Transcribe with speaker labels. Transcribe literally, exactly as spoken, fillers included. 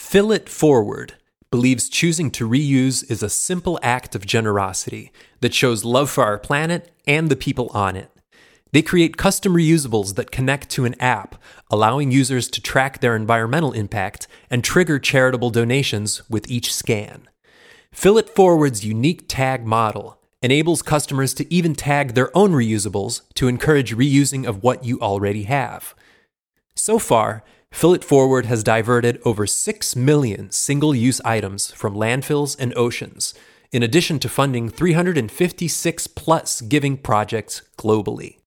Speaker 1: Fill It Forward believes choosing to reuse is a simple act of generosity that shows love for our planet and the people on it. They create custom reusables that connect to an app, allowing users to track their environmental impact and trigger charitable donations with each scan. Fill It Forward's unique tag model enables customers to even tag their own reusables to encourage reusing of what you already have. So far, Fill It Forward has diverted over six million single-use items from landfills and oceans, in addition to funding three hundred fifty-six plus giving projects globally.